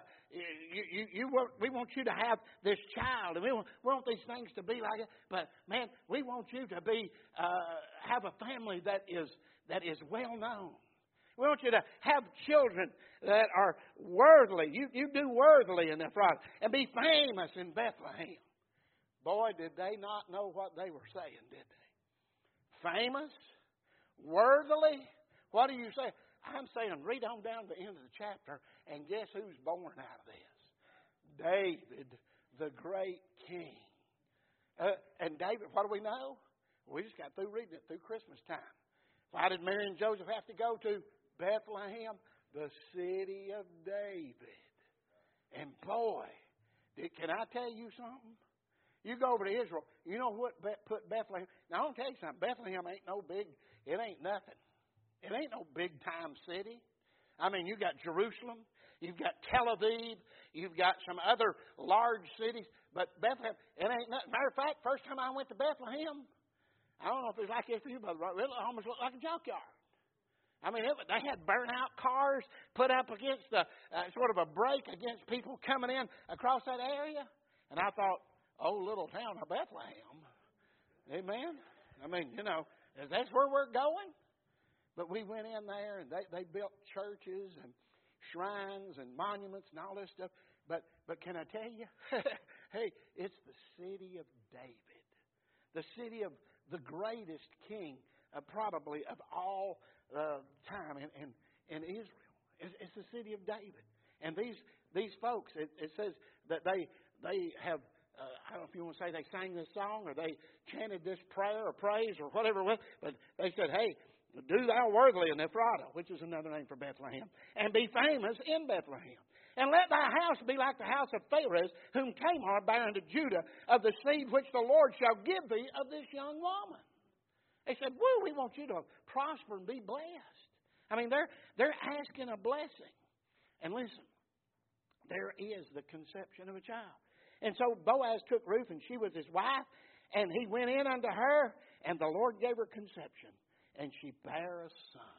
we want you to have this child, and we want these things to be like it. But man, we want you to be have a family that is well known. We want you to have children that are worthily. You do worthily in Ephratah, and be famous in Bethlehem. Boy, did they not know what they were saying, did they? Famous, worthily. What do you say? I'm saying, read on down to the end of the chapter, and guess who's born out of this? David, the great king. And David, what do we know? We just got through reading it through Christmas time. Why did Mary and Joseph have to go to Bethlehem? The city of David. And boy, can I tell you something? You go over to Israel, you know what put Bethlehem? Now, I'm going to tell you something. Bethlehem ain't no big, it ain't nothing. It ain't no big-time city. I mean, you got Jerusalem, you've got Tel Aviv, you've got some other large cities, but Bethlehem, it ain't nothing. Matter of fact, first time I went to Bethlehem, I don't know if it was like this for you, but it almost looked like a junkyard. I mean, they had burnt-out cars put up against the sort of a break against people coming in across that area. And I thought, oh, little town of Bethlehem. Amen? I mean, that's where we're going. But we went in there, and they built churches and shrines and monuments and all this stuff. But can I tell you? Hey, it's the city of David. The city of the greatest king probably of all time in Israel. It's the city of David. And these folks, it says that they have, I don't know if you want to say they sang this song or they chanted this prayer or praise or whatever it was, but they said, hey, do thou worthily in Ephratah, which is another name for Bethlehem, and be famous in Bethlehem. And let thy house be like the house of Pharez, whom Tamar bare unto Judah, of the seed which the Lord shall give thee of this young woman. They said, woo, we want you to prosper and be blessed. I mean, they're asking a blessing. And listen, there is the conception of a child. And so Boaz took Ruth, and she was his wife, and he went in unto her, and the Lord gave her conception. And she bare a son.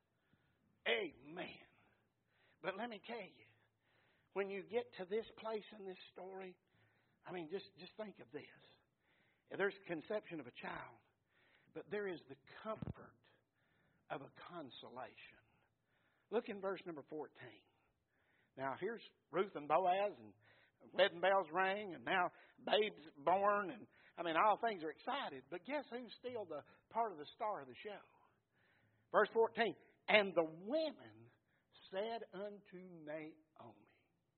Amen. But let me tell you, when you get to this place in this story, I mean, just think of this. There's conception of a child, but there is the comfort of a consolation. Look in verse number 14. Now, here's Ruth and Boaz, and wedding bells ring, and now babe's born, and I mean, all things are excited. But guess who's still the part of the star of the show? Verse 14. And the women said unto Naomi.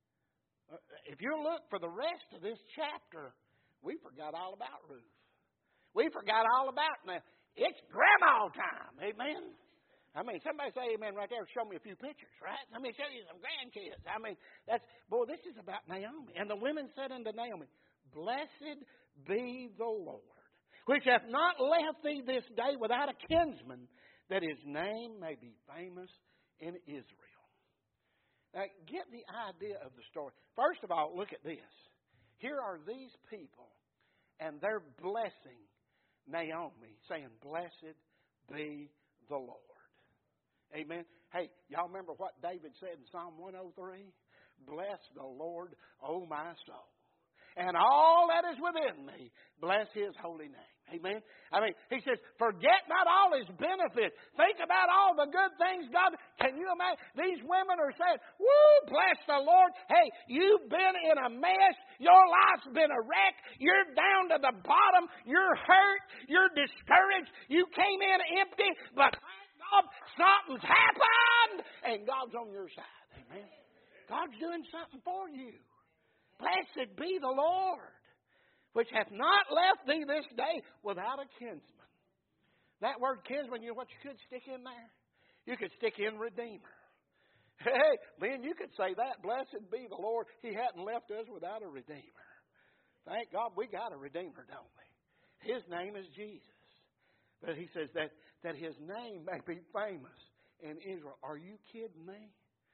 If you look for the rest of this chapter, we forgot all about Ruth. We forgot all about now. It's grandma time. Amen. I mean, somebody say amen right there. Show me a few pictures, right? Let me show you some grandkids. I mean, this is about Naomi. And the women said unto Naomi, Blessed be the Lord, which hath not left thee this day without a kinsman, that his name may be famous in Israel. Now, get the idea of the story. First of all, look at this. Here are these people, and they're blessing Naomi, saying, Blessed be the Lord. Amen. Hey, y'all remember what David said in Psalm 103? Bless the Lord, O my soul, and all that is within me, bless His holy name. Amen. I mean, he says, forget not all His benefits. Think about all the good things God. Can you imagine? These women are saying, woo, bless the Lord. Hey, you've been in a mess. Your life's been a wreck. You're down to the bottom. You're hurt. You're discouraged. You came in empty, but thank God something's happened, and God's on your side. Amen. God's doing something for you. Blessed be the Lord, which hath not left thee this day without a kinsman. That word kinsman, you know what you could stick in there? You could stick in Redeemer. Hey, Lynn, you could say that. Blessed be the Lord. He hadn't left us without a Redeemer. Thank God we got a Redeemer, don't we? His name is Jesus. But he says that His name may be famous in Israel. Are you kidding me?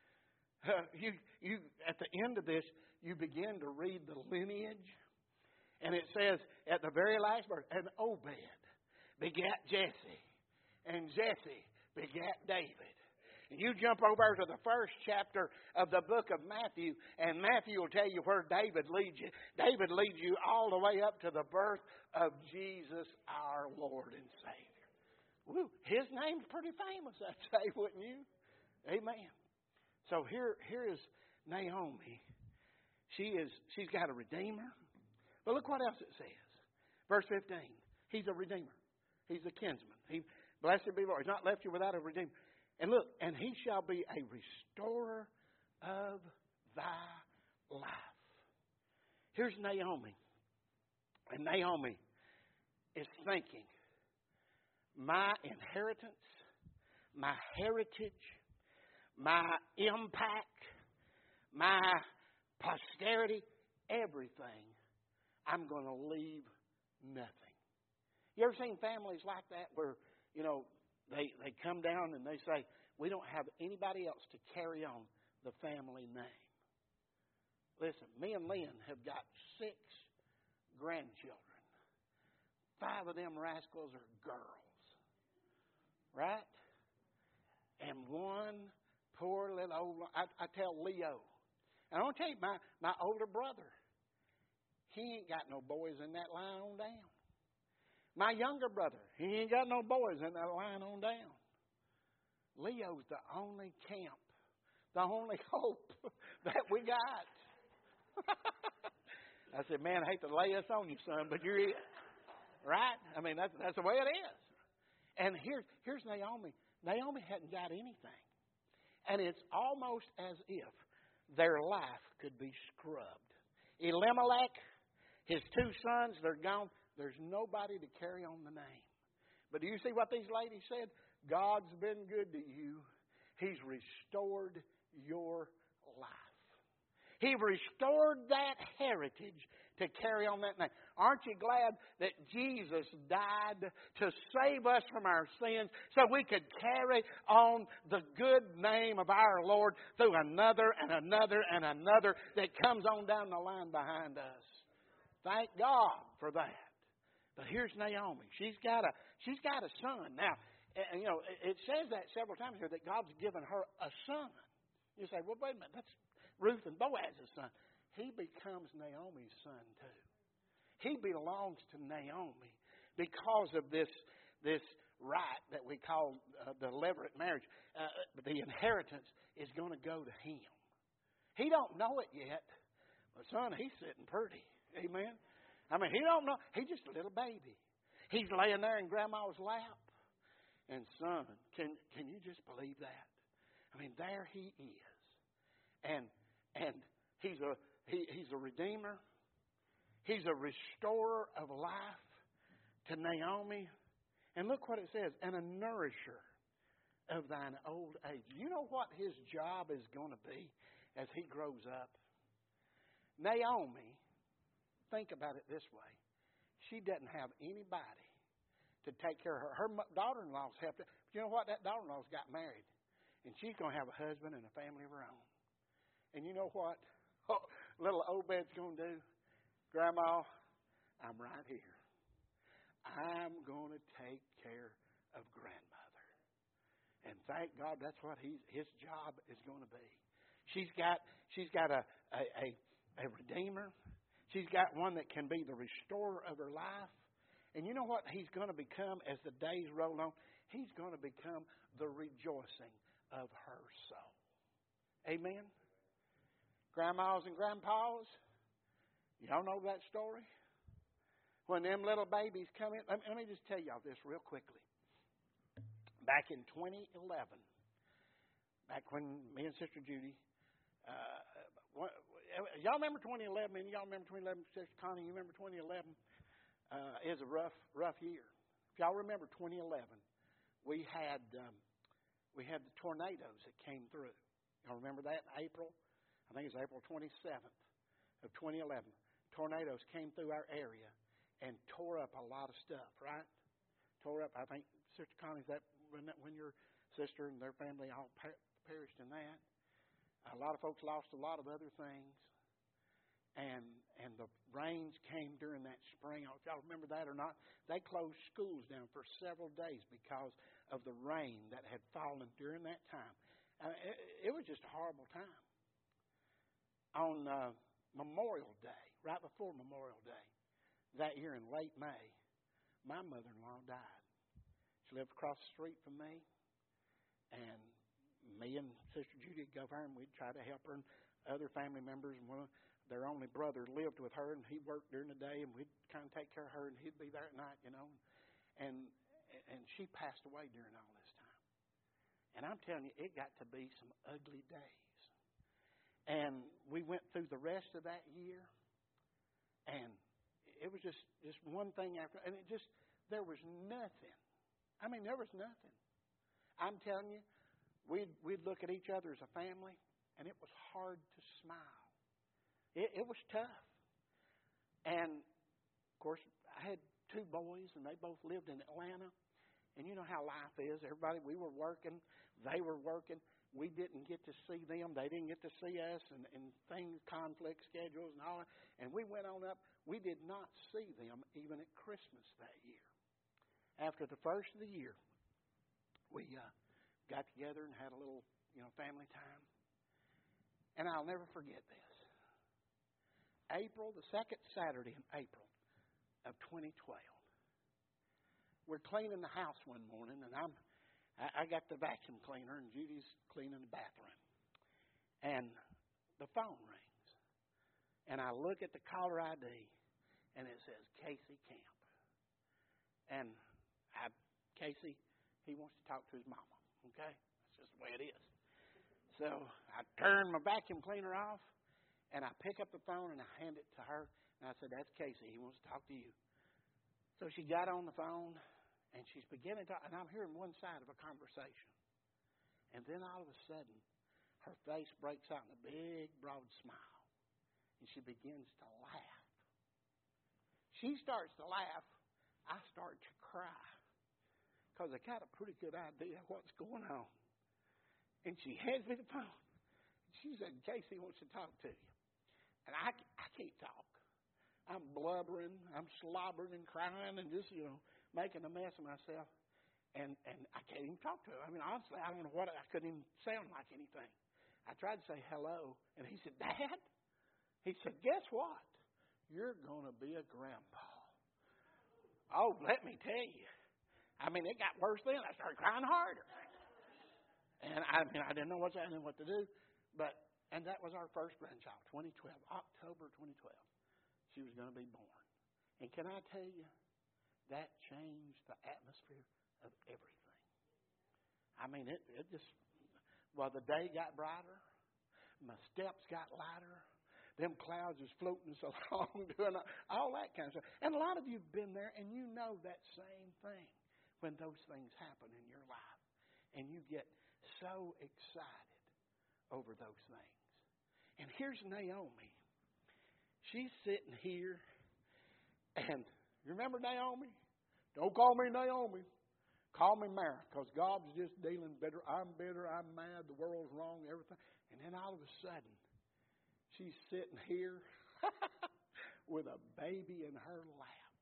You at the end of this, you begin to read the lineage. And it says at the very last verse, and Obed begat Jesse. And Jesse begat David. And you jump over to the first chapter of the book of Matthew, and Matthew will tell you where David leads you. David leads you all the way up to the birth of Jesus, our Lord and Savior. Woo, his name's pretty famous, I'd say, wouldn't you? Amen. So here is Naomi. She's got a Redeemer. But look what else it says. Verse 15. He's a Redeemer. He's a kinsman. Blessed be the Lord. He's not left you without a Redeemer. And look, and He shall be a restorer of thy life. Here's Naomi. And Naomi is thinking, my inheritance, my heritage, my impact, my posterity, everything, I'm going to leave nothing. You ever seen families like that where, they come down and they say, we don't have anybody else to carry on the family name. Listen, me and Lynn have got 6 grandchildren. 5 of them rascals are girls. Right? And one poor little old, I tell Leo, and I want to tell you, my older brother, he ain't got no boys in that line on down. My younger brother, he ain't got no boys in that line on down. Leo's the only camp, the only hope that we got. I said, man, I hate to lay this on you, son, but you're it. Right? I mean, that's the way it is. And here's Naomi. Naomi hadn't got anything. And it's almost as if their life could be scrubbed. Elimelech, his 2 sons, they're gone. There's nobody to carry on the name. But do you see what these ladies said? God's been good to you. He's restored your life. He restored that heritage to carry on that name. Aren't you glad that Jesus died to save us from our sins so we could carry on the good name of our Lord through another and another and another that comes on down the line behind us? Thank God for that. But here's Naomi. She's got a son. Now, it says that several times here that God's given her a son. You say, well, wait a minute, that's Ruth and Boaz's son. He becomes Naomi's son too. He belongs to Naomi because of this right that we call the levirate marriage. The inheritance is going to go to him. He don't know it yet, but son, he's sitting pretty. Amen. I mean, he don't know. He's just a little baby. He's laying there in Grandma's lap. And son, can you just believe that? I mean, there he is. And he's a redeemer. He's a restorer of life to Naomi. And look what it says, and a nourisher of thine old age. You know what his job is going to be as he grows up? Naomi, think about it this way. She doesn't have anybody to take care of her. Her daughter-in-law's helped her. But you know what? That daughter-in-law's got married. And she's going to have a husband and a family of her own. And you know what little Obed's going to do? Grandma, I'm right here. I'm going to take care of grandmother. And thank God that's what his job is going to be. She's got a redeemer. She's got one that can be the restorer of her life. And you know what he's going to become as the days roll on? He's going to become the rejoicing of her soul. Amen? Grandmas and grandpas, y'all know that story? When them little babies come in, let me just tell y'all this real quickly. Back in 2011, back when me and Sister Judy, y'all remember 2011? And y'all remember 2011? Sister Connie, you remember 2011? It was a rough year. If y'all remember 2011, we had we had the tornadoes that came through. Y'all remember that in April? I think it was April 27th of 2011. Tornadoes came through our area and tore up a lot of stuff, right? Tore up, I think, Sister Connie, is that when your sister and their family all perished in that? A lot of folks lost a lot of other things. And the rains came during that spring. If y'all remember that or not, they closed schools down for several days because of the rain that had fallen during that time. It was just a horrible time. On Memorial Day, right before Memorial Day, that year in late May, my mother-in-law died. She lived across the street from me, and me and Sister Judy would go over her, and we'd try to help her, and other family members, and one of their only brother lived with her, and he worked during the day, and we'd kind of take care of her, and he'd be there at night, and she passed away during all this time. And I'm telling you, it got to be some ugly days. And we went through the rest of that year, and it was just one thing after, and there was nothing. I mean, there was nothing. I'm telling you, we'd look at each other as a family, and it was hard to smile. It was tough. And, of course, I had two boys, and they both lived in Atlanta. And you know how life is. Everybody, we were working. They were working. We didn't get to see them. They didn't get to see us, and things, conflict schedules and all that. And we went on up. We did not see them even at Christmas that year. After the first of the year, we got together and had a little, family time. And I'll never forget this. The second Saturday in April of 2012. We're cleaning the house one morning, and I got the vacuum cleaner, and Judy's cleaning the bathroom. And the phone rings. And I look at the caller ID, and it says Casey Camp. And Casey, he wants to talk to his mama, okay? That's just the way it is. So I turn my vacuum cleaner off, and I pick up the phone, and I hand it to her. And I said, that's Casey. He wants to talk to you. So she got on the phone, and she's beginning to talk, and I'm hearing one side of a conversation. And then all of a sudden, her face breaks out in a big, broad smile, and she begins to laugh. She starts to laugh. I start to cry because I got a pretty good idea of what's going on. And she hands me the phone. She said, Casey wants to talk to you. And I can't talk. I'm blubbering, I'm slobbering and crying and just, making a mess of myself. And I can't even talk to her. I mean, honestly, I don't know what, I couldn't even sound like anything. I tried to say hello, and he said, Dad? He said, guess what? You're going to be a grandpa. Oh, let me tell you. I mean, it got worse then. I started crying harder. And I didn't know what to do. And that was our first grandchild, 2012, October 2012. She was going to be born. And can I tell you, that changed the atmosphere of everything. I mean, it just, the day got brighter, my steps got lighter, them clouds was floating us along, doing all that kind of stuff. And a lot of you have been there, and you know that same thing when those things happen in your life. And you get so excited over those things. And here's Naomi. She's sitting here, and you remember Naomi? Don't call me Naomi. Call me Mara, because God's just dealing bitter. I'm mad, the world's wrong, everything. And then all of a sudden, she's sitting here with a baby in her lap.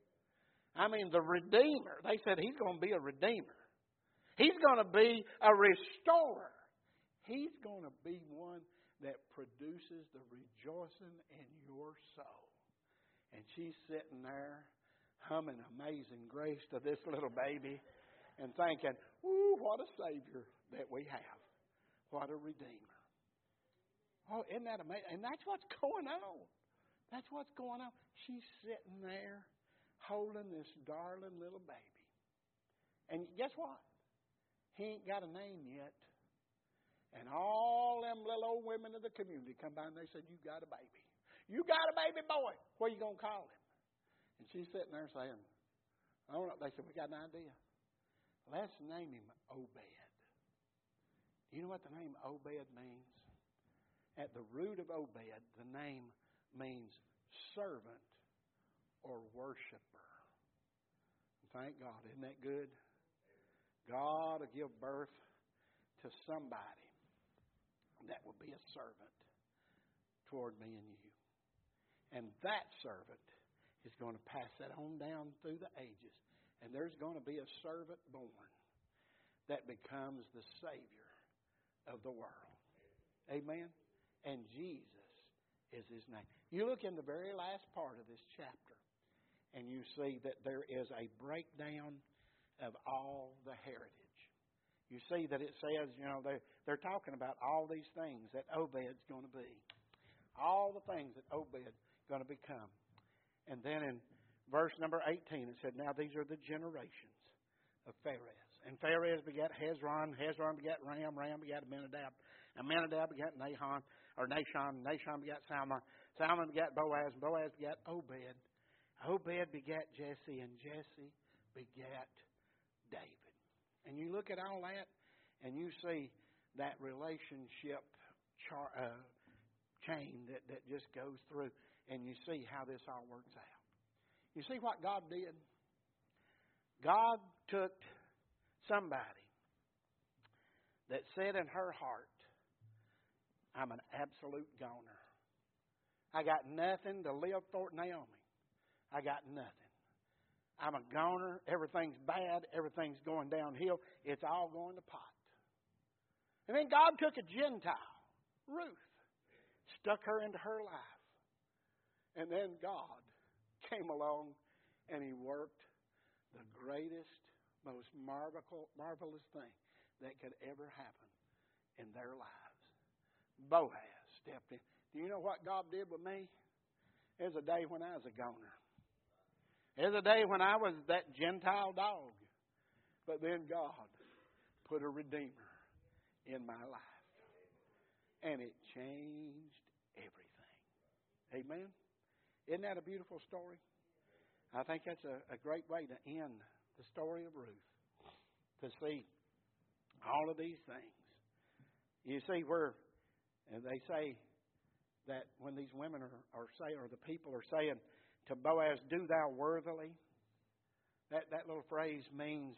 I mean, the Redeemer. They said he's going to be a Redeemer. He's going to be a restorer. He's going to be one that produces the rejoicing in your soul. And she's sitting there humming Amazing Grace to this little baby and thinking, ooh, what a Savior that we have. What a Redeemer. Oh, isn't that amazing? And that's what's going on. That's what's going on. She's sitting there holding this darling little baby. And guess what? He ain't got a name yet. And all them little old women of the community come by and they said, you got a baby. You got a baby boy. What are you going to call him? And she's sitting there saying, I don't know. They said, we got an idea. Let's name him Obed. Do you know what the name Obed means? At the root of Obed, the name means servant or worshiper. Thank God. Isn't that good? God will give birth to somebody that will be a servant toward me and you. And that servant is going to pass that on down through the ages. And there's going to be a servant born that becomes the Savior of the world. Amen? And Jesus is His name. You look in the very last part of this chapter, and you see that there is a breakdown of all the heritage. You see that it says, they're talking about all these things that Obed's going to be. All the things that Obed's going to become. And then in verse number 18, it said, now these are the generations of Pharez. And Pharez begat Hezron. Hezron begat Ram. Ram begat Amminadab. Amminadab begat Nahshon. Nahshon begat Salmon. Salmon begat Boaz. Boaz begat Obed. Obed begat Jesse. And Jesse begat David. And you look at all that, and you see that relationship chain that just goes through, and you see how this all works out. You see what God did? God took somebody that said in her heart, I'm an absolute goner. I got nothing to live for, Naomi. I got nothing. I'm a goner. Everything's bad. Everything's going downhill. It's all going to pot. And then God took a Gentile, Ruth, stuck her into her life. And then God came along and He worked the greatest, most marvelous thing that could ever happen in their lives. Boaz stepped in. Do you know what God did with me? There's a day when I was a goner. There's a day when I was that Gentile dog. But then God put a Redeemer in my life. And it changed everything. Amen? Isn't that a beautiful story? I think that's a great way to end the story of Ruth. To see all of these things. You see and they say that when these women are saying, or the people are saying to Boaz, do thou worthily. That little phrase means,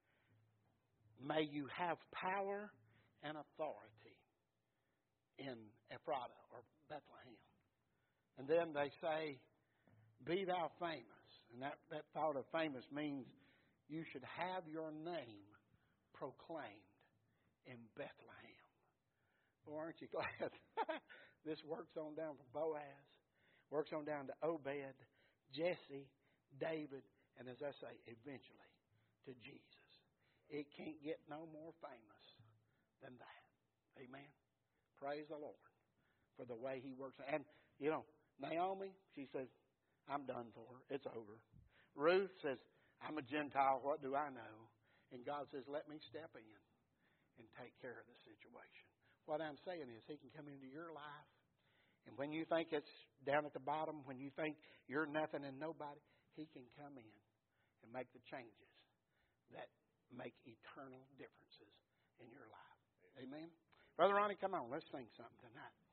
may you have power and authority in Ephrata or Bethlehem. And then they say, be thou famous. And that thought of famous means you should have your name proclaimed in Bethlehem. Well, aren't you glad? This works on down from Boaz, works on down to Obed, Jesse, David, and as I say, eventually to Jesus. It can't get no more famous than that. Amen. Praise the Lord for the way He works. And, Naomi, she says, I'm done for her. It's over. Ruth says, I'm a Gentile. What do I know? And God says, let me step in and take care of the situation. What I'm saying is He can come into your life. And when you think it's down at the bottom, when you think you're nothing and nobody, He can come in and make the changes that make eternal differences in your life. Amen? Brother Ronnie, come on. Let's sing something tonight.